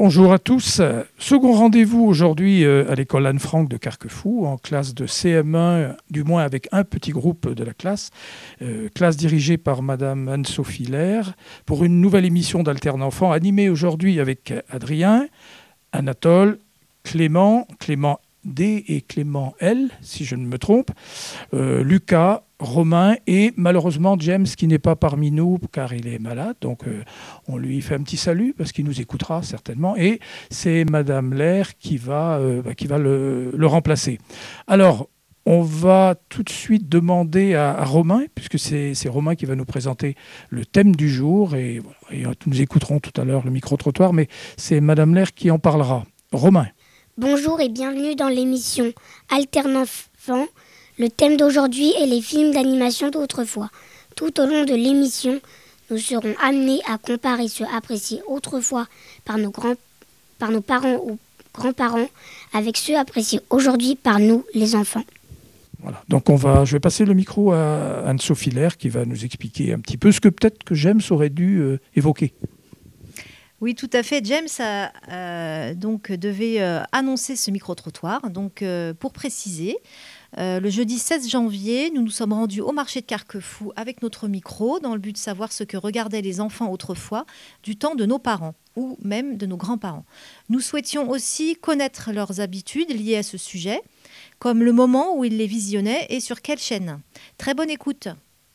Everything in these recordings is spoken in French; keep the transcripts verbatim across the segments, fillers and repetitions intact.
Bonjour à tous. Second rendez-vous aujourd'hui à l'école Anne-Franck de Carquefou, en classe de C M un, du moins avec un petit groupe de la classe, euh, classe dirigée par Madame Anne-Sophie Lair, pour une nouvelle émission d'Alterne Enfant, animée aujourd'hui avec Adrien, Anatole, Clément, Clément D et Clément L, si je ne me trompe, euh, Lucas, Romain et malheureusement James qui n'est pas parmi nous car il est malade. Donc euh, on lui fait un petit salut parce qu'il nous écoutera certainement. Et c'est Madame Lair qui va, euh, qui va le, le remplacer. Alors, on va tout de suite demander à, à Romain, puisque c'est, c'est Romain qui va nous présenter le thème du jour. Et, voilà, et nous écouterons tout à l'heure le micro-trottoir, mais c'est Madame Lair qui en parlera. Romain. Bonjour et bienvenue dans l'émission Alterne Enfant. Le thème d'aujourd'hui est les films d'animation d'autrefois. Tout au long de l'émission, nous serons amenés à comparer ceux appréciés autrefois par nos, grands, par nos parents ou grands-parents avec ceux appréciés aujourd'hui par nous, les enfants. Voilà. Donc on va, je vais passer le micro à Anne-Sophie Lair qui va nous expliquer un petit peu ce que peut-être que James aurait dû euh, évoquer. Oui, tout à fait. James a, euh, donc, devait euh, annoncer ce micro-trottoir. Donc, euh, pour préciser, euh, le jeudi seize janvier, nous nous sommes rendus au marché de Carquefou avec notre micro dans le but de savoir ce que regardaient les enfants autrefois du temps de nos parents ou même de nos grands-parents. Nous souhaitions aussi connaître leurs habitudes liées à ce sujet, comme le moment où ils les visionnaient et sur quelle chaîne. Très bonne écoute.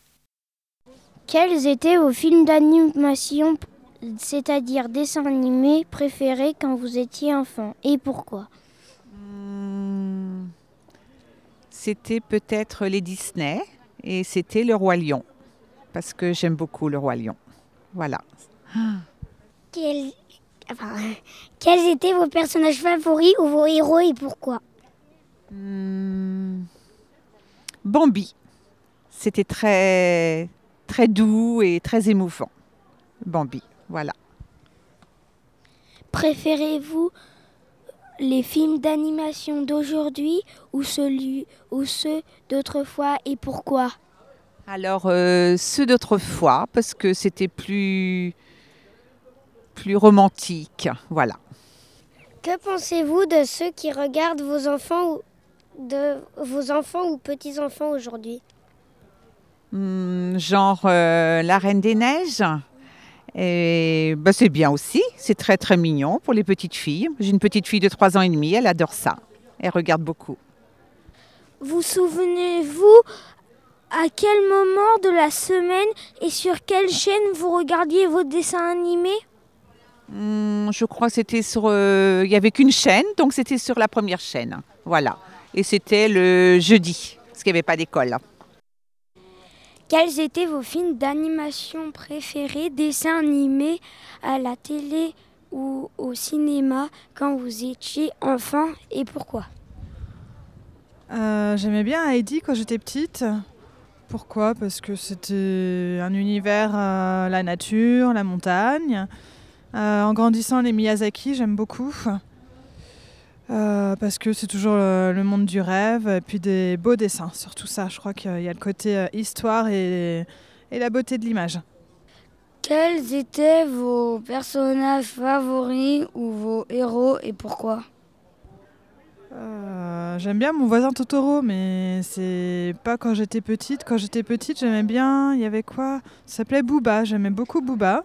Quels étaient vos films d'animation, c'est-à-dire dessins animés, préférés quand vous étiez enfant et pourquoi ? Hum, C'était peut-être les Disney et c'était le Roi Lion, parce que j'aime beaucoup le Roi Lion. Voilà. Quels, enfin, quels étaient vos personnages favoris ou vos héros et pourquoi ? Hum, Bambi. C'était très, très doux et très émouvant. Bambi, voilà. Préférez-vous les films d'animation d'aujourd'hui ou, celui, ou ceux d'autrefois et pourquoi ? Alors, euh, ceux d'autrefois, parce que c'était plus, plus romantique, voilà. Que pensez-vous de ceux qui regardent vos enfants ou de vos enfants ou petits-enfants aujourd'hui ? Hum, genre euh, La Reine des Neiges. Et bah, c'est bien aussi, c'est très très mignon pour les petites filles. J'ai une petite fille de trois ans et demi, elle adore ça. Elle regarde beaucoup. Vous souvenez-vous à quel moment de la semaine et sur quelle chaîne vous regardiez vos dessins animés ? Hum, je crois que c'était sur... Euh, il n'y avait qu'une chaîne, donc c'était sur la première chaîne. Voilà. Et c'était le jeudi, parce qu'il n'y avait pas d'école. Quels étaient vos films d'animation préférés, dessins animés à la télé ou au cinéma quand vous étiez enfant et pourquoi ? euh, J'aimais bien Heidi quand j'étais petite. Pourquoi ? Parce que c'était un univers, euh, la nature, la montagne. Euh, en grandissant, les Miyazaki, j'aime beaucoup. Euh, parce que c'est toujours le, le monde du rêve et puis des beaux dessins, surtout ça. Je crois qu'il y a le côté euh, histoire et, et la beauté de l'image. Quels étaient vos personnages favoris ou vos héros et pourquoi ? euh, J'aime bien Mon voisin Totoro, mais c'est pas quand j'étais petite. Quand j'étais petite, j'aimais bien, il y avait quoi ? Ça s'appelait Booba, j'aimais beaucoup Booba.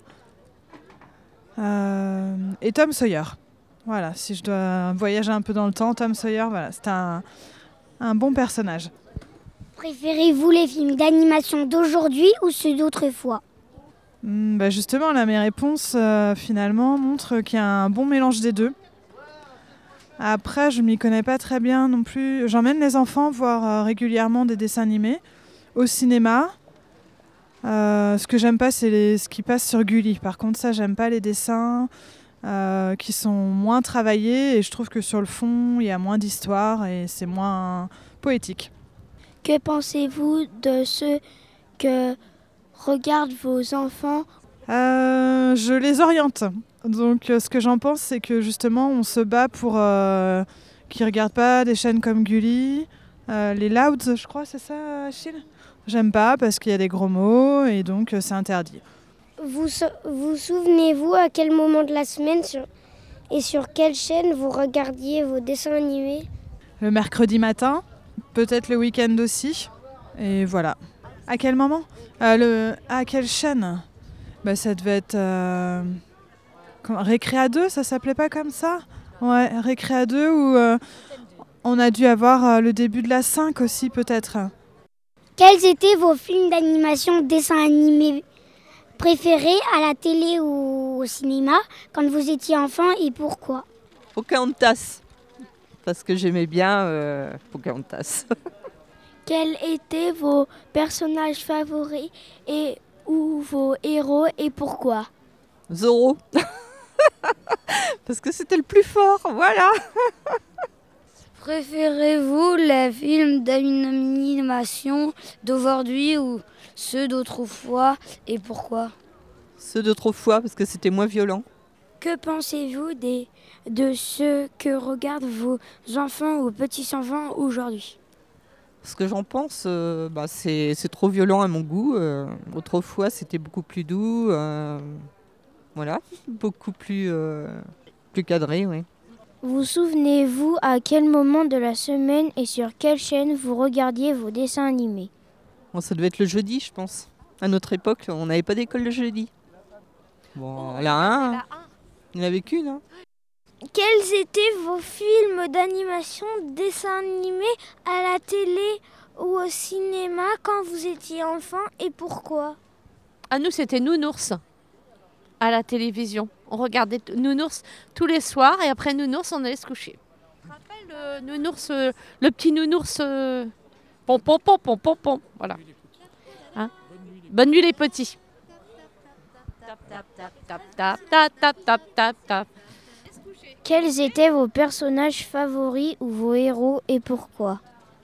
Euh, et Tom Sawyer. Voilà, si je dois voyager un peu dans le temps, Tom Sawyer, voilà, c'est un, un bon personnage. Préférez-vous les films d'animation d'aujourd'hui ou ceux d'autrefois ? Mmh, bah justement, là, mes réponses, euh, finalement, montrent qu'il y a un bon mélange des deux. Après, je ne m'y connais pas très bien non plus. J'emmène les enfants voir euh, régulièrement des dessins animés au cinéma. Euh, ce que j'aime pas, c'est les, ce qui passe sur Gulli. Par contre, ça, j'aime pas les dessins... Euh, qui sont moins travaillés et je trouve que sur le fond il y a moins d'histoire et c'est moins poétique. Que pensez-vous de ce que regardent vos enfants ? euh, Je les oriente. Donc euh, ce que j'en pense, c'est que justement on se bat pour euh, qu'ils ne regardent pas des chaînes comme Gulli, euh, les Louds, je crois, c'est ça, Achille ? J'aime pas parce qu'il y a des gros mots et donc euh, c'est interdit. Vous, vous souvenez-vous à quel moment de la semaine sur, et sur quelle chaîne vous regardiez vos dessins animés? Le mercredi matin, peut-être le week-end aussi. Et voilà. À quel moment euh, le... À quelle chaîne? Bah, ça devait être... Euh... Récréa deux, ça s'appelait pas comme ça? Ouais, Récréa deux, où euh, on a dû avoir euh, le début de la cinq aussi, peut-être. Quels étaient vos films d'animation, dessins animés préférés à la télé ou au cinéma quand vous étiez enfant et pourquoi? Pocahontas, parce que j'aimais bien euh, Pocahontas. Quels étaient vos personnages favoris et ou vos héros et pourquoi? Zorro, parce que c'était le plus fort, voilà. Préférez-vous les films d'animation d'aujourd'hui ou ceux d'autrefois et pourquoi? Ceux d'autrefois, parce que c'était moins violent. Que pensez-vous des, de ce que regardent vos enfants ou petits-enfants aujourd'hui? Ce que j'en pense, euh, bah, c'est, c'est trop violent à mon goût. Euh, autrefois, c'était beaucoup plus doux. Euh, voilà, beaucoup plus, euh, plus cadré, oui. Vous souvenez-vous à quel moment de la semaine et sur quelle chaîne vous regardiez vos dessins animés? Bon, ça devait être le jeudi, je pense. À notre époque, on n'avait pas d'école le jeudi. Bon, elle a un, hein. Il n'avait qu'une. Hein. Quels étaient vos films d'animation, dessins animés à la télé ou au cinéma quand vous étiez enfant et pourquoi? À nous, c'était Nounours à la télévision. On regardait Nounours tous les soirs et après Nounours, on allait se coucher. Tu te rappelles le Nounours, euh, le petit Nounours euh, pom pom pom pom pom pom, voilà. Hein? Bonne nuit les petits. Tap tap tap tap tap tap tap tap tap tap. Quels étaient vos personnages favoris ou vos héros et pourquoi?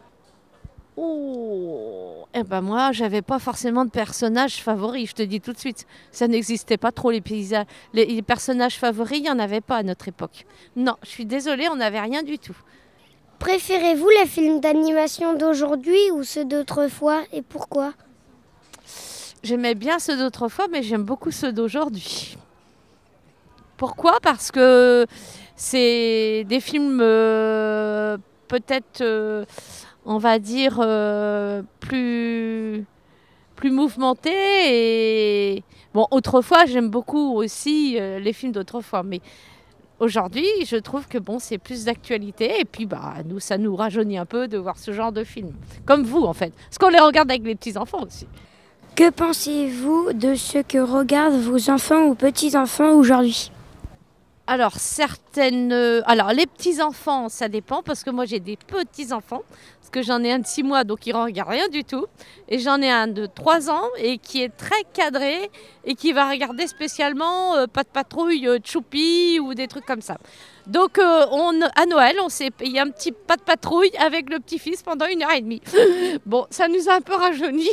Oh, eh ben moi, j'avais pas forcément de personnages favoris, je te dis tout de suite. Ça n'existait pas trop, les paysages. Les, les personnages favoris, il n'y en avait pas à notre époque. Non, je suis désolée, on n'avait rien du tout. Préférez-vous les films d'animation d'aujourd'hui ou ceux d'autrefois et pourquoi? J'aimais bien ceux d'autrefois, mais j'aime beaucoup ceux d'aujourd'hui. Pourquoi? Parce que c'est des films euh, peut-être... Euh, on va dire, euh, plus, plus mouvementé. Et bon, autrefois, j'aime beaucoup aussi euh, les films d'autrefois. Mais aujourd'hui, je trouve que bon, c'est plus d'actualité. Et puis, bah, nous, ça nous rajeunit un peu de voir ce genre de films. Comme vous, en fait. Parce qu'on les regarde avec les petits-enfants aussi. Que pensez-vous de ce que regardent vos enfants ou petits-enfants aujourd'hui? Alors, certaines... Alors, les petits-enfants, ça dépend. Parce que moi, j'ai des petits-enfants. Parce que j'en ai un de six mois, donc il ne regarde rien du tout. Et j'en ai un de trois ans, et qui est très cadré, et qui va regarder spécialement euh, Pas de patrouille, euh, Choupi, ou des trucs comme ça. Donc, euh, on, à Noël, on s'est payé un petit Pas de patrouille avec le petit-fils pendant une heure et demie. Bon, ça nous a un peu rajeunis.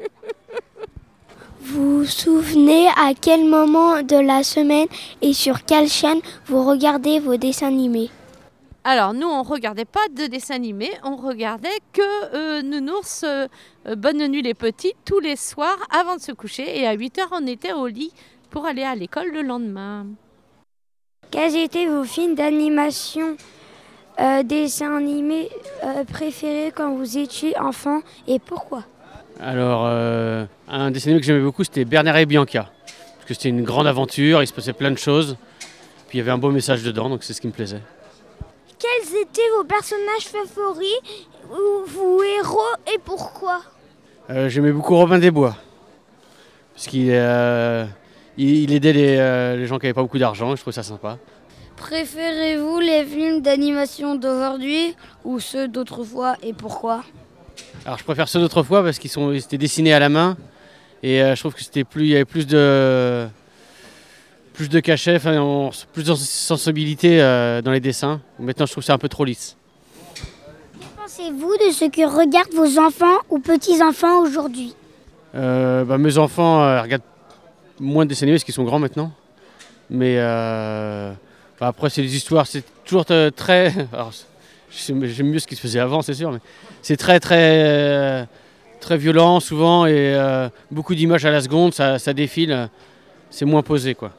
Vous vous souvenez à quel moment de la semaine et sur quelle chaîne vous regardez vos dessins animés? Alors, nous, on ne regardait pas de dessins animés, on regardait que euh, Nounours, euh, Bonne nuit les petits, tous les soirs avant de se coucher. Et à huit heures, on était au lit pour aller à l'école le lendemain. Quels étaient vos films d'animation, euh, dessins animés euh, préférés quand vous étiez enfant et pourquoi? Alors, euh, un dessin animé que j'aimais beaucoup, c'était Bernard et Bianca. Parce que c'était une grande aventure, il se passait plein de choses. Puis il y avait un beau message dedans, donc c'est ce qui me plaisait. Quels étaient vos personnages favoris ou vos héros et pourquoi? Euh, j'aimais beaucoup Robin des Bois. Parce qu'il euh, il, il aidait les, euh, les gens qui n'avaient pas beaucoup d'argent, et je trouvais ça sympa. Préférez-vous les films d'animation d'aujourd'hui ou ceux d'autrefois et pourquoi? Alors je préfère ceux d'autrefois parce qu'ils sont, ils étaient dessinés à la main. Et euh, je trouve que c'était plus, il y avait plus de... plus de cachet, enfin, on, plus de sensibilité euh, dans les dessins. Maintenant, je trouve que c'est un peu trop lisse. Que pensez-vous de ce que regardent vos enfants ou petits-enfants aujourd'hui? euh, bah, Mes enfants euh, regardent moins de dessins animés parce qu'ils sont grands maintenant. Mais euh, bah, après, c'est des histoires, c'est toujours très... Alors, j'aime mieux ce qui se faisait avant, c'est sûr, mais c'est très, très, très violent souvent et euh, beaucoup d'images à la seconde, ça, ça défile, c'est moins posé, quoi.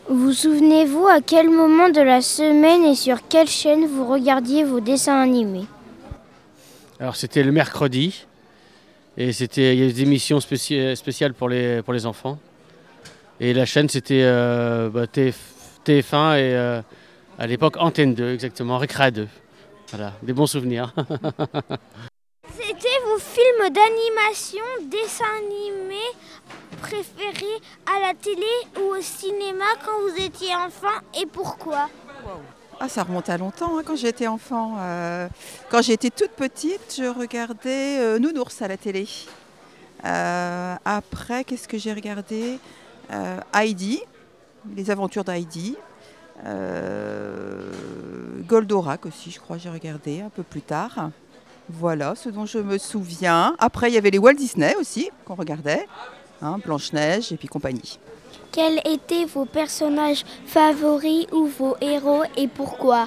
Vous souvenez-vous à quel moment de la semaine et sur quelle chaîne vous regardiez vos dessins animés? Alors c'était le mercredi et c'était il y a des émissions spéci- spéciales pour les, pour les enfants. Et la chaîne c'était euh, bah, T F un et euh, à l'époque Antenne deux, exactement, Récréa deux. Voilà, des bons souvenirs. C'était vos films d'animation, dessins animés préférés à la télé ou au cinéma quand vous étiez enfant et pourquoi? Ah, ça remonte à longtemps, hein, quand j'étais enfant. Euh, quand j'étais toute petite, je regardais euh, Nounours à la télé. Euh, après, qu'est-ce que j'ai regardé? euh, Heidi, les aventures d'Heidi. Euh, Goldorak aussi, je crois, j'ai regardé un peu plus tard. Voilà ce dont je me souviens. Après, il y avait les Walt Disney aussi qu'on regardait, hein, Blanche-Neige et puis compagnie. Quels étaient vos personnages favoris ou vos héros et pourquoi?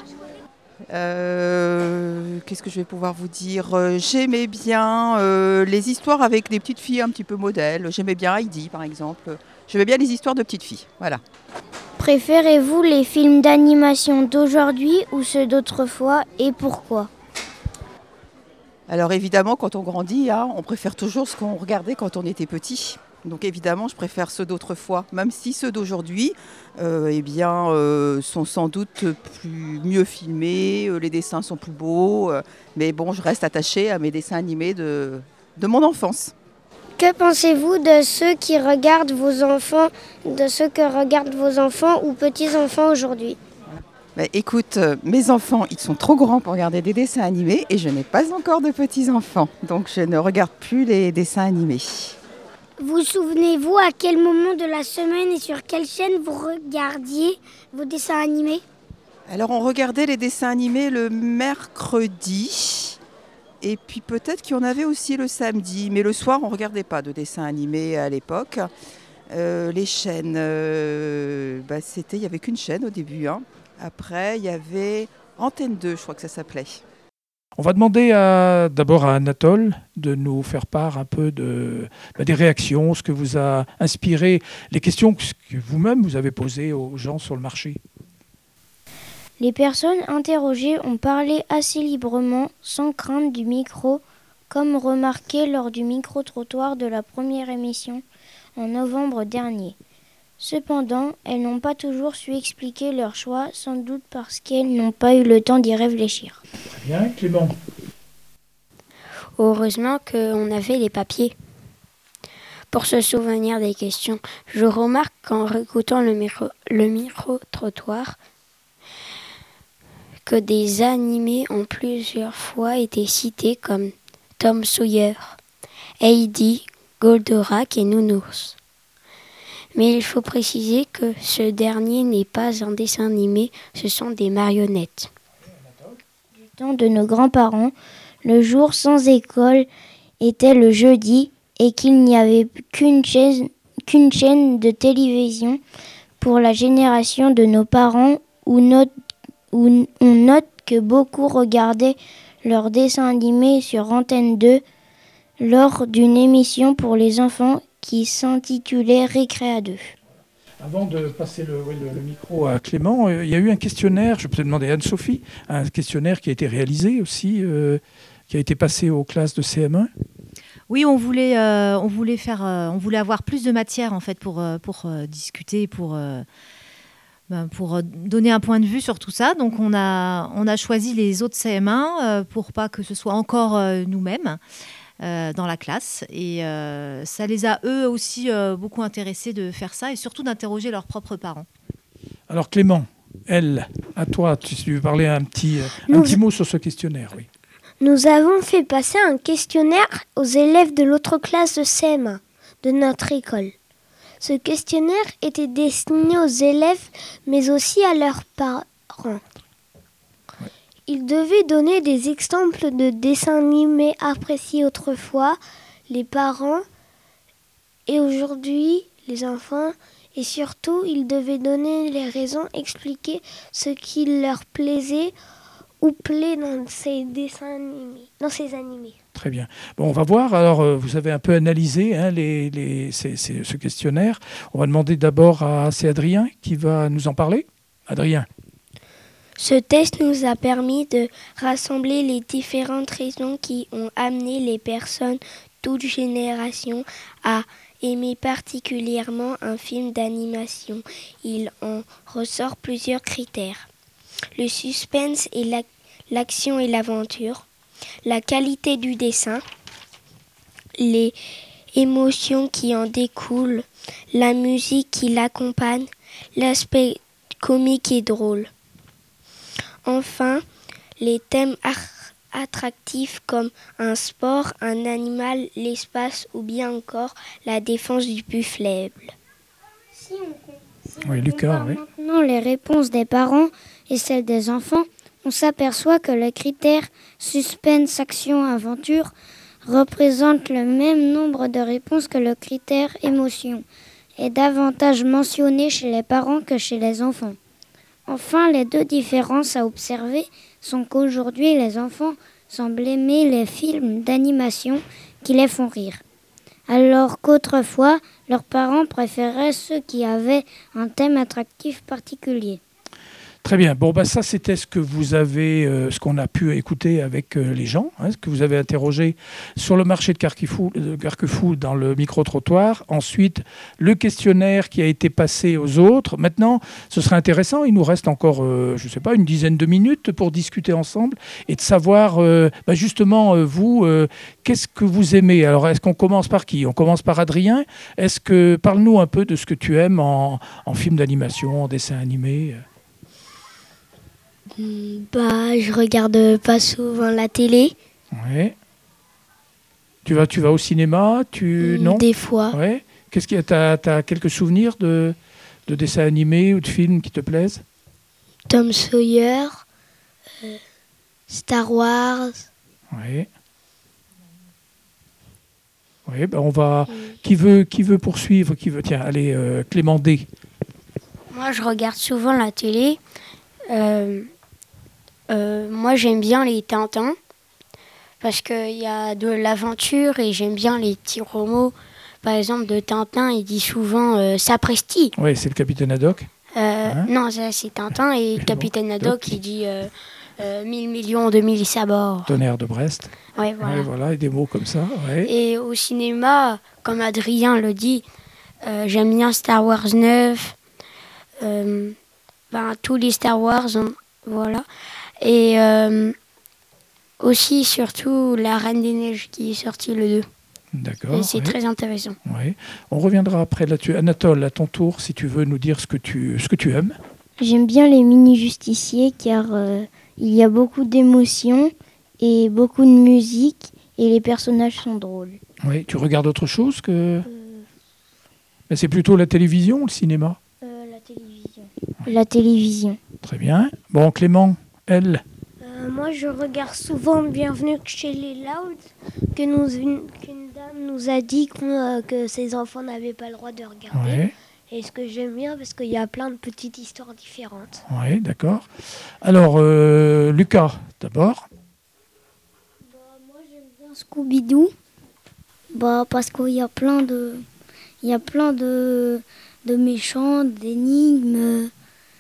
Euh, qu'est-ce que je vais pouvoir vous dire? Euh, J'aimais bien euh, les histoires avec des petites filles un petit peu modèles. J'aimais bien Heidi, par exemple. J'aimais bien les histoires de petites filles. Voilà. Préférez-vous les films d'animation d'aujourd'hui ou ceux d'autrefois et pourquoi? Alors évidemment, quand on grandit, hein, on préfère toujours ce qu'on regardait quand on était petit. Donc évidemment, je préfère ceux d'autrefois, même si ceux d'aujourd'hui euh, eh bien, euh, sont sans doute plus, mieux filmés, euh, les dessins sont plus beaux, euh, mais bon, je reste attachée à mes dessins animés de, de mon enfance. Que pensez-vous de ceux qui regardent vos enfants, de ceux que regardent vos enfants ou petits-enfants aujourd'hui? Bah, écoute, euh, mes enfants, ils sont trop grands pour regarder des dessins animés et je n'ai pas encore de petits-enfants, donc je ne regarde plus les dessins animés. Vous souvenez-vous à quel moment de la semaine et sur quelle chaîne vous regardiez vos dessins animés? Alors on regardait les dessins animés le mercredi et puis peut-être qu'il y en avait aussi le samedi, mais le soir on ne regardait pas de dessins animés à l'époque. Euh, les chaînes, euh, bah, c'était, il n'y avait qu'une chaîne au début, hein. Après il y avait Antenne deux, je crois que ça s'appelait. On va demander à, d'abord à Anatole de nous faire part un peu de, bah, des réactions, ce que vous a inspiré, les questions que vous-même vous avez posées aux gens sur le marché. Les personnes interrogées ont parlé assez librement, sans crainte du micro, comme remarqué lors du micro-trottoir de la première émission en novembre dernier. Cependant, elles n'ont pas toujours su expliquer leur choix, sans doute parce qu'elles n'ont pas eu le temps d'y réfléchir. Très bien, Clément. Heureusement qu'on avait les papiers pour se souvenir des questions. Je remarque qu'en réécoutant le micro, le micro-trottoir, que des animés ont plusieurs fois été cités comme Tom Sawyer, Heidi, Goldorak et Nounours. Mais il faut préciser que ce dernier n'est pas un dessin animé, ce sont des marionnettes. Du temps de nos grands-parents, le jour sans école était le jeudi et qu'il n'y avait qu'une chaîne, qu'une chaîne de télévision pour la génération de nos parents où, note, où on note que beaucoup regardaient leurs dessins animés sur Antenne deux lors d'une émission pour les enfants qui s'intitulait Récréa deux. Avant de passer le, oui, le, le micro à Clément, euh, il y a eu un questionnaire, je peux te demander à Anne-Sophie, un questionnaire qui a été réalisé aussi, euh, qui a été passé aux classes de C M un. Oui, on voulait, euh, on voulait faire, euh, on voulait avoir plus de matière en fait pour euh, pour euh, discuter, pour euh, ben, pour donner un point de vue sur tout ça. Donc on a on a choisi les autres C M un euh, pour pas que ce soit encore euh, nous-mêmes. Euh, dans la classe et euh, ça les a eux aussi euh, beaucoup intéressés de faire ça et surtout d'interroger leurs propres parents. Alors Clément, elle, à toi, tu veux parler un petit, un petit mot sur ce questionnaire, oui. Nous avons fait passer un questionnaire aux élèves de l'autre classe de C M un de notre école. Ce questionnaire était destiné aux élèves mais aussi à leurs parents. Il devait donner des exemples de dessins animés appréciés autrefois, les parents et aujourd'hui les enfants. Et surtout, il devait donner les raisons, expliquer ce qui leur plaisait ou plaît dans ces dessins animés, dans ces animés. Très bien. Bon, on va voir. Alors, euh, vous avez un peu analysé hein, les, les, ces- ces- ce questionnaire. On va demander d'abord à... C'est Adrien qui va nous en parler. Adrien. Ce test nous a permis de rassembler les différentes raisons qui ont amené les personnes, toutes générations, à aimer particulièrement un film d'animation. Il en ressort plusieurs critères. Le suspense et la- l'action et l'aventure, la qualité du dessin, les émotions qui en découlent, la musique qui l'accompagne, l'aspect comique et drôle. Enfin, les thèmes ar- attractifs comme un sport, un animal, l'espace ou bien encore la défense du plus faible. Si on, si Oui, on Lucas, compare oui. maintenant les réponses des parents et celles des enfants, on s'aperçoit que le critère suspense, action, aventure représente le même nombre de réponses que le critère émotion, est davantage mentionné chez les parents que chez les enfants. Enfin, les deux différences à observer sont qu'aujourd'hui, les enfants semblent aimer les films d'animation qui les font rire, alors qu'autrefois, leurs parents préféraient ceux qui avaient un thème attractif particulier. Très bien. Bon, bah, ça, c'était ce que vous avez, euh, ce qu'on a pu écouter avec euh, les gens, hein, ce que vous avez interrogé sur le marché de Carquefou, de Carquefou dans le micro-trottoir. Ensuite, le questionnaire qui a été passé aux autres. Maintenant, ce serait intéressant. Il nous reste encore, euh, je ne sais pas, une dizaine de minutes pour discuter ensemble et de savoir, euh, bah, justement, euh, vous, euh, qu'est-ce que vous aimez? Alors, est-ce qu'on commence par qui? On commence par Adrien. Est-ce que, parle-nous un peu de ce que tu aimes en, en film d'animation, en dessin animé. Hmm, Bah, je regarde pas souvent la télé. Ouais. Tu vas, tu vas au cinéma, tu Hmm, non? Des fois. Ouais. Qu'est-ce qu'il y a? T'as, t'as quelques souvenirs de, de dessins animés ou de films qui te plaisent? Tom Sawyer, euh, Star Wars. Oui. Oui, ben on va. Qui veut, qui veut poursuivre? Qui veut? Tiens, allez, euh, Clément D. Moi, je regarde souvent la télé. Euh, euh, moi, j'aime bien les Tintins parce qu'il y a de l'aventure et j'aime bien les petits romans. Par exemple, de Tintin, il dit souvent euh, Sapristi. Oui, c'est le capitaine Haddock. Euh, Hein non, ça, c'est Tintin et bon, Capitaine Haddock, il dit euh, euh, mille millions de mille sabords. Tonnerre de Brest. Ouais, voilà. Ouais, voilà, et des mots comme ça. Ouais. Et au cinéma, comme Adrien le dit, euh, j'aime bien Star Wars neuf, euh, ben, tous les Star Wars, hein, voilà. Et euh, aussi, surtout, La Reine des Neiges qui est sortie le deux. D'accord. Et c'est ouais. très intéressant. Ouais. On reviendra après là-dessus. Anatole, à ton tour, si tu veux nous dire ce que tu, ce que tu aimes. J'aime bien les mini-justiciers car euh, il y a beaucoup d'émotions et beaucoup de musique et les personnages sont drôles. Oui. Tu regardes autre chose que. Mais c'est plutôt la télévision ou le cinéma? Euh, la télévision. La télévision. Très bien. Bon, Clément, elle. Euh, moi, je regarde souvent Bienvenue chez les Louds, que nous, une, qu'une dame nous a dit qu'on, euh, que ses enfants n'avaient pas le droit de regarder. Ouais. Et ce que j'aime bien, parce qu'il y a plein de petites histoires différentes. Oui, d'accord. Alors, euh, Lucas, d'abord. Bah, moi, j'aime bien Scooby-Doo, bah, parce qu'il y a plein de, il y a plein de, de méchants, d'énigmes.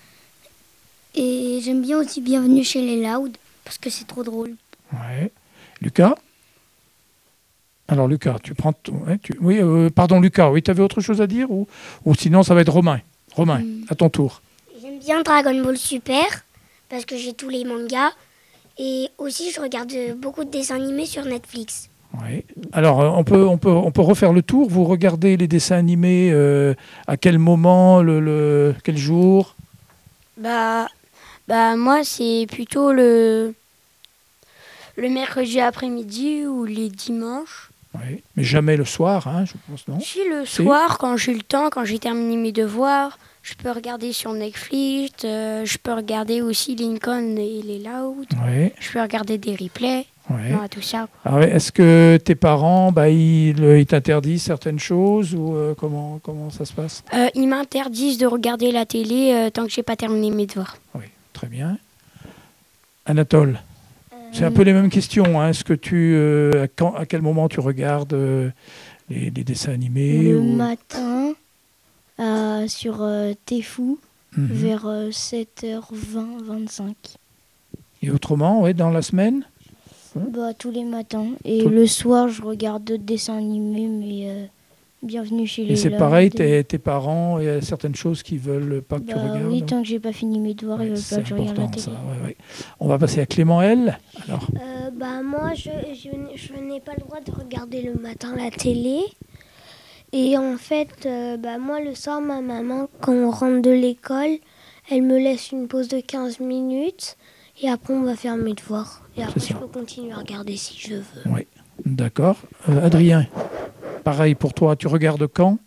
Et j'aime bien aussi Bienvenue chez les Louds, parce que c'est trop drôle. Ouais. Lucas. Alors, Lucas, tu prends. Ton... ouais, tu... Oui, euh, pardon, Lucas. Oui, tu avais autre chose à dire ou... ou sinon, ça va être Romain. Romain, Mm. à ton tour. J'aime bien Dragon Ball Super, parce que j'ai tous les mangas. Et aussi, je regarde beaucoup de dessins animés sur Netflix. Oui. Alors, euh, on peut, on, peut, on peut refaire le tour. Vous regardez les dessins animés euh, à quel moment, le, le... quel jour? Bah, bah moi, c'est plutôt le, le mercredi après-midi ou les dimanches. Oui. Mais jamais le soir, hein, je pense, non? Si, le Si. soir, quand j'ai le temps, quand j'ai terminé mes devoirs, je peux regarder sur Netflix, euh, je peux regarder aussi Lincoln et les Louds, Oui. je peux regarder des replays, Ouais. voilà, tout ça. Quoi. Ah ouais, est-ce que tes parents, bah, ils, ils t'interdisent certaines choses ou euh, comment, comment ça se passe? Euh, ils m'interdisent de regarder la télé euh, tant que j'ai pas terminé mes devoirs. Oui, très bien. Anatole, c'est un peu les mêmes questions. Hein. Est-ce que tu, euh, à, quand, à quel moment tu regardes euh, les, les dessins animés Le ou... matin, euh, sur euh, Tfou, Mhm. vers euh, sept heures vingt, vingt-cinq. Et autrement, ouais, dans la semaine? Bah, tous les matins. Et Tout- le soir, je regarde d'autres dessins animés, mais euh, Bienvenue chez les Et c'est Lords pareil, et- tes, tes parents, il y a certaines choses qu'ils veulent pas que tu Bah regardes. oui, tant que j'ai pas fini mes devoirs, ils veulent pas C'est que je regarde la important, télé. ça. Ouais, ouais. On va passer à Clément L. Alors, Euh, bah, moi, je, je, n- je n'ai pas le droit de regarder le matin la télé. Et en fait, euh, bah, moi, le soir, ma maman, quand on rentre de l'école, elle me laisse une pause de quinze minutes. Et après, on va faire mes devoirs. Et après, C'est je ça. peux continuer à regarder si je veux. oui, d'accord. Euh, Adrien, pareil pour toi, tu regardes quand?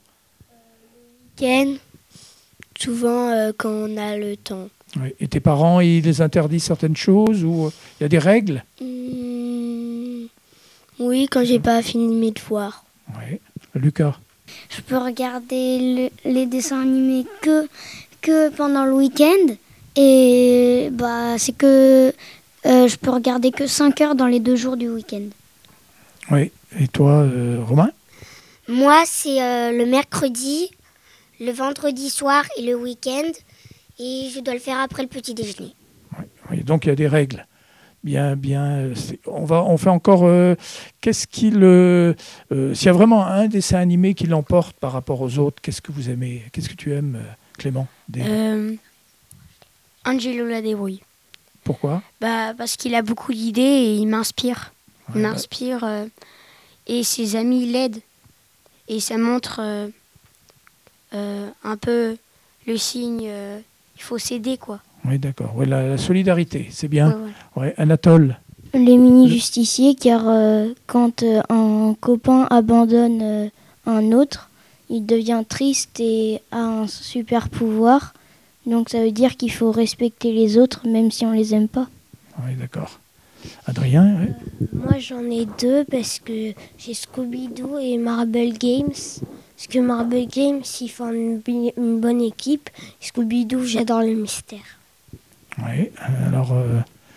Ken, souvent euh, quand on a le temps. Oui. Et tes parents, ils les interdisent certaines choses ou euh, il y a des règles? Hmm, oui, quand j'ai pas fini mes devoirs. Oui. Lucas? Je peux regarder le- les dessins animés que, que pendant le week-end. Et bah, c'est que euh, je peux regarder que cinq heures dans les deux jours du week-end. Oui. Et toi, euh, Romain? Moi, c'est euh, le mercredi, le vendredi soir et le week-end. Et je dois le faire après le petit déjeuner. Oui, donc il y a des règles. Bien, bien. euh, c'est- On va, on fait encore. euh, qu'est-ce qu'il, euh, euh, s'il y a vraiment un dessin animé qui l'emporte par rapport aux autres, qu'est-ce que vous aimez? Qu'est-ce que tu aimes, euh, Clément? Des- Euh, Angelo la débrouille. Pourquoi? Bah, parce qu'il a beaucoup d'idées et il m'inspire. Il Ouais, bah- m'inspire euh, et ses amis l'aident. Et ça montre euh, euh, un peu le signe, euh, il faut s'aider quoi. Oui, d'accord. Ouais, la, la solidarité, c'est bien. Ouais, ouais. Ouais, Anatole. Les mini-justiciers, car euh, quand euh, un copain abandonne euh, un autre, il devient triste et a un super pouvoir. Donc ça veut dire qu'il faut respecter les autres, même si on les aime pas. Oui, d'accord. Adrien, ouais. Moi, j'en ai deux parce que j'ai Scooby-Doo et Marble Games. Parce que Marble Games, ils font une, bi- une bonne équipe. Scooby-Doo, j'adore le mystère. Oui, alors. euh,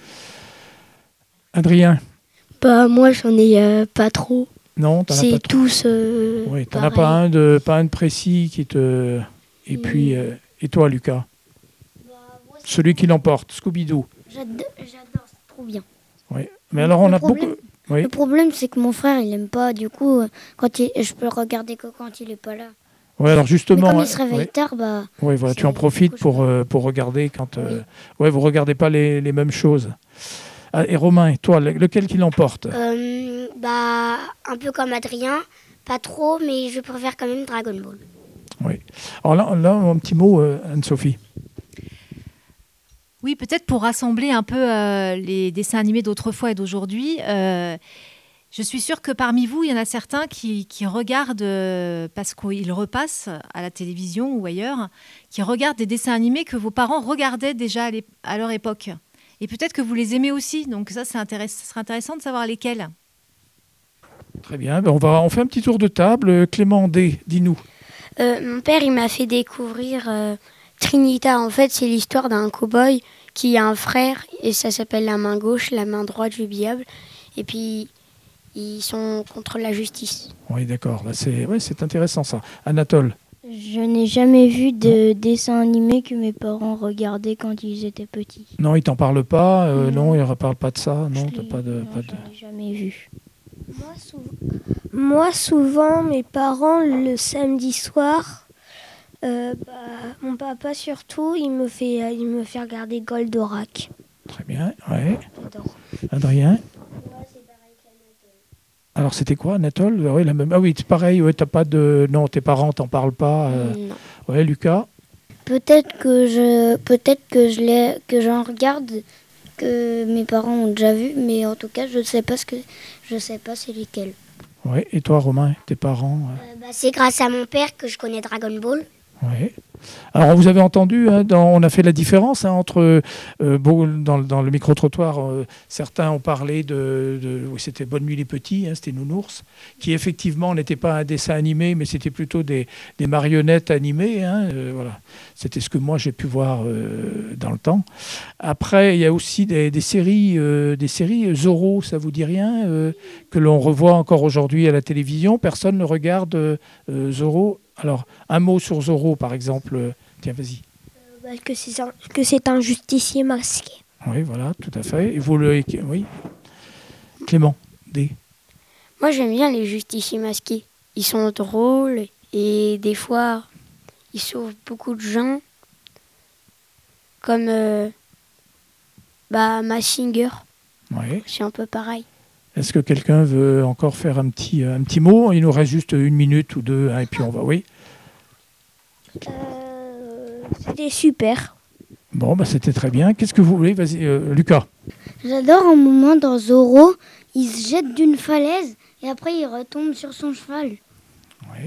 Adrien, Bah, moi j'en ai euh, pas trop. non, t'en as pas C'est trop. tous. euh, Oui, t'en as pareil. pas un de, pas un de précis qui te. Et puis, euh, et toi, Lucas? Celui qui l'emporte, Scooby-Doo. J'adore, j'adore, c'est trop bien. Oui. Mais alors, on Le a problème- beaucoup. Oui. Le problème, c'est que mon frère, il aime pas. Du coup, euh, quand il, je peux le regarder que quand il est pas là. Ouais, alors Mais justement. comme ouais, il se réveille ouais. tard, bah. Oui, voilà, tu en c'est- profites pour, euh, pour regarder quand. Euh, ouais, vous regardez pas les, les mêmes choses. Ah, et Romain, et toi, le- lequel qui l'emporte? Euh, bah, un peu comme Adrien, pas trop, mais je préfère quand même Dragon Ball. Oui. Alors là, là, un petit mot, euh, Anne-Sophie. Oui, peut-être pour rassembler un peu euh, les dessins animés d'autrefois et d'aujourd'hui. euh, je suis sûre que parmi vous, il y en a certains qui, qui regardent, euh, parce qu'ils repassent à la télévision ou ailleurs, qui regardent des dessins animés que vos parents regardaient déjà à, l'ép- à leur époque. Et peut-être que vous les aimez aussi. Donc ça, c'est intéress- ce serait intéressant de savoir lesquels. Très bien. Ben, on, va, on fait un petit tour de table. Clément D, dis-nous. Euh, mon père, il m'a fait découvrir euh, Trinita. En fait, c'est l'histoire d'un cow-boy qui a un frère et ça s'appelle la main gauche, la main droite du diable. Et puis, ils sont contre la justice. Oui, d'accord. Ben, c'est ouais, c'est intéressant ça. Anatole. Je n'ai jamais vu de dessin animé que mes parents regardaient quand ils étaient petits. Non, il t'en parle pas. euh, Non. non, il ne reparle pas de ça. Non, Je t'as l'ai- pas de. non, Pas de... j'en ai jamais vu. Moi, souvent, moi, souvent, mes parents, le samedi soir, euh, bah, mon papa surtout, il me fait, euh, il me fait regarder Goldorak. Très bien. Ouais. J'adore. Adrien. Alors, c'était quoi, Anatole? Oui, la même. Ah oui, c'est pareil. Ouais, t'as pas de. Non, tes parents t'en parlent pas. euh. Non. Ouais, Lucas. Peut-être que je, peut-être que je l'ai, que j'en regarde, que mes parents ont déjà vu, mais en tout cas, je ne sais pas ce que, je sais pas c'est lesquels. Ouais. Et toi, Romain, tes parents? Euh, bah, c'est grâce à mon père que je connais Dragon Ball. euh, Ouais. Alors, vous avez entendu, hein, dans, on a fait la différence hein, entre, euh, bon, dans, dans le micro-trottoir, euh, certains ont parlé de, de oui, c'était Bonne Nuit les Petits, hein, c'était Nounours, qui effectivement n'était pas un dessin animé, mais c'était plutôt des, des marionnettes animées. Hein, euh, voilà. C'était ce que moi j'ai pu voir euh, dans le temps. Après, il y a aussi des, des séries, euh, des séries Zorro, ça vous dit rien, euh, que l'on revoit encore aujourd'hui à la télévision. Personne ne regarde euh, Zorro. Alors, un mot sur Zorro, par exemple. Euh, tiens, vas-y. Euh, bah, que c'est un, que c'est un justicier masqué. Oui, voilà, tout à fait. Et vous le, oui. Clément, D. Moi, j'aime bien les justiciers masqués. Ils sont drôles et des fois, ils sauvent beaucoup de gens. Comme euh, bah, Massinger. Oui. C'est un peu pareil. Est-ce que quelqu'un veut encore faire un petit, un petit mot? Il nous reste juste une minute ou deux, hein, et puis on va, oui. Euh, c'était super. Bon, bah, c'était très bien. Qu'est-ce que vous voulez? Vas-y, euh, Lucas. J'adore un moment dans Zorro, il se jette d'une falaise et après il retombe sur son cheval. Oui.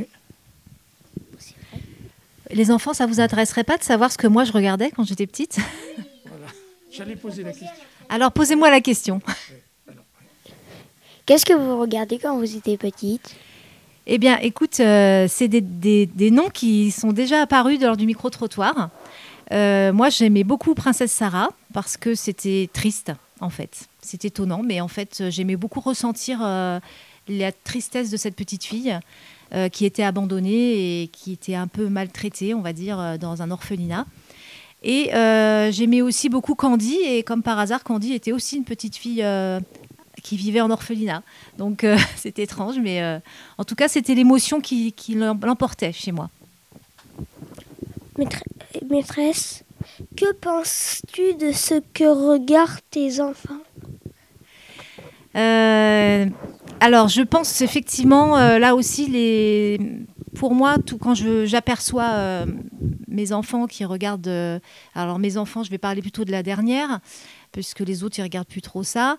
Les enfants, ça vous intéresserait pas de savoir ce que moi je regardais quand j'étais petite? Voilà. J'allais poser la question. Alors, posez-moi la question. Qu'est-ce que vous regardez quand vous étiez petite? Eh bien, écoute, euh, c'est des, des, des noms qui sont déjà apparus lors du micro-trottoir. Euh, moi, j'aimais beaucoup Princesse Sarah parce que c'était triste, en fait. C'est étonnant, mais en fait, j'aimais beaucoup ressentir euh, la tristesse de cette petite fille euh, qui était abandonnée et qui était un peu maltraitée, on va dire, euh, dans un orphelinat. Et euh, j'aimais aussi beaucoup Candy, et comme par hasard, Candy était aussi une petite fille euh, qui vivait en orphelinat. Donc, euh, c'était étrange, mais euh, en tout cas, c'était l'émotion qui, qui l'emportait chez moi. Maître- Maîtresse, que penses-tu de ce que regardent tes enfants? Euh, alors, je pense effectivement, euh, là aussi, les... pour moi, tout, quand je, j'aperçois euh, mes enfants qui regardent... Euh, alors, mes enfants, je vais parler plutôt de la dernière, puisque les autres, ils ne regardent plus trop ça.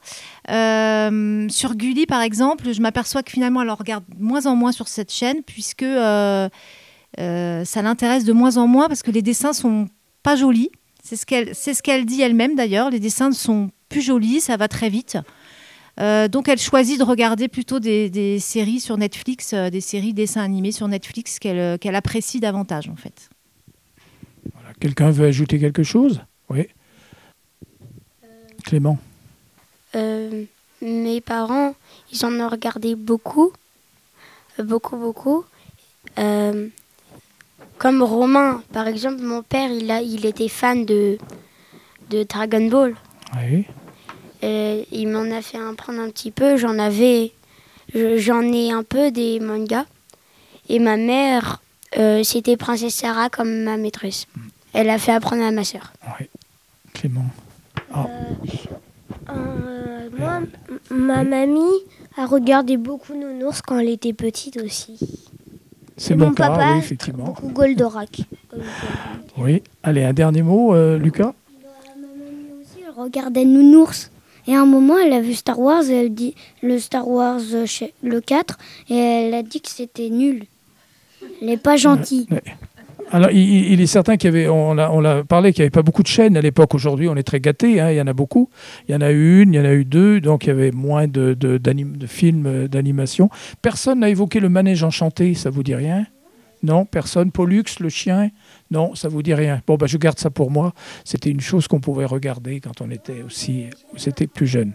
Euh, sur Gulli, par exemple, je m'aperçois que finalement, elle en regarde moins en moins sur cette chaîne, puisque euh, euh, ça l'intéresse de moins en moins, parce que les dessins ne sont pas jolis. C'est ce qu'elle, c'est ce qu'elle dit elle-même, d'ailleurs. Les dessins sont plus jolis, ça va très vite. Euh, donc, elle choisit de regarder plutôt des, des séries sur Netflix, euh, des séries dessins animés sur Netflix qu'elle, qu'elle apprécie davantage, en fait. Voilà. Quelqu'un veut ajouter quelque chose? Oui. Euh... Clément. Euh, mes parents, ils en ont regardé beaucoup, beaucoup, beaucoup. Euh, comme Romain, par exemple, mon père, il, a, il était fan de, de Dragon Ball. Oui. Euh, il m'en a fait apprendre un petit peu. J'en avais, je, j'en ai un peu des mangas. Et ma mère, euh, c'était Princesse Sarah comme ma maîtresse. Elle a fait apprendre à ma sœur. Oui. Clément. Oh. Euh, euh, moi, m- ma mamie a regardé beaucoup Nounours quand elle était petite aussi. C'est Et mon mon cas, papa, oui, effectivement. beaucoup Goldorak. Oui. Allez, un dernier mot, euh, Lucas. Elle regardait Nounours. Et à un moment, elle a vu Star Wars, et elle dit le Star Wars euh, le quatre, et elle a dit que c'était nul. Elle n'est pas gentille. Ouais, ouais. Alors, il, il est certain qu'il y avait, on l'a, on l'a parlé, qu'il n'y avait pas beaucoup de chaînes à l'époque. Aujourd'hui, on est très gâtés, hein, il y en a beaucoup. Il y en a eu une, il y en a eu deux, donc il y avait moins de, de, d'anim, de films d'animation. Personne n'a évoqué le Manège enchanté, ça vous dit rien? Non, personne. Pollux, le chien? Non, ça vous dit rien. Bon, bah, je garde ça pour moi. C'était une chose qu'on pouvait regarder quand on était aussi, c'était plus jeune.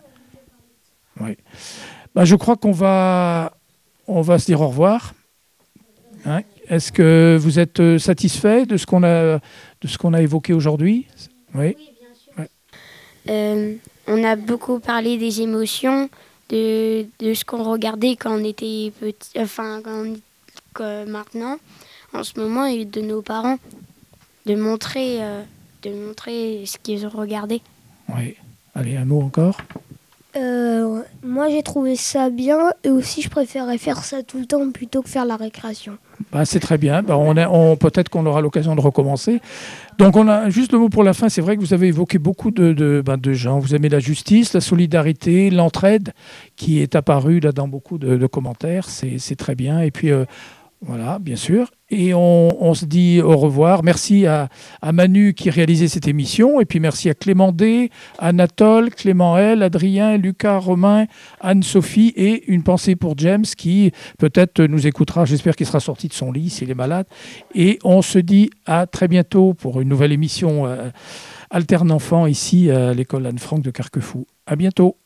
Oui. Bah, je crois qu'on va, on va se dire au revoir. Hein? Est-ce que vous êtes satisfait de ce qu'on a, de ce qu'on a évoqué aujourd'hui? Oui. Oui, bien sûr. Ouais. Euh, on a beaucoup parlé des émotions, de, de ce qu'on regardait quand on était petit, enfin quand on, que maintenant, en ce moment, et de nos parents, de montrer, euh, de montrer ce qu'ils ont regardé. Oui. Allez, un mot encore. Euh, moi, j'ai trouvé ça bien, et aussi, je préférais faire ça tout le temps plutôt que faire la récréation. Bah, c'est très bien. Bah, on a, on, peut-être qu'on aura l'occasion de recommencer. Donc, on a juste le mot pour la fin. C'est vrai que vous avez évoqué beaucoup de, de, bah, de gens. Vous aimez la justice, la solidarité, l'entraide, qui est apparue là dans beaucoup de, de commentaires. C'est, c'est très bien. Et puis, euh, Voilà, bien sûr. Et on, on se dit au revoir. Merci à, à Manu qui réalisait cette émission. Et puis merci à Clément D, Anatole, Clément L, Adrien, Lucas, Romain, Anne-Sophie. Et une pensée pour James qui peut-être nous écoutera. J'espère qu'il sera sorti de son lit s'il est malade. Et on se dit à très bientôt pour une nouvelle émission euh, Alterne Enfant ici à l'école Anne Frank de Carquefou. À bientôt.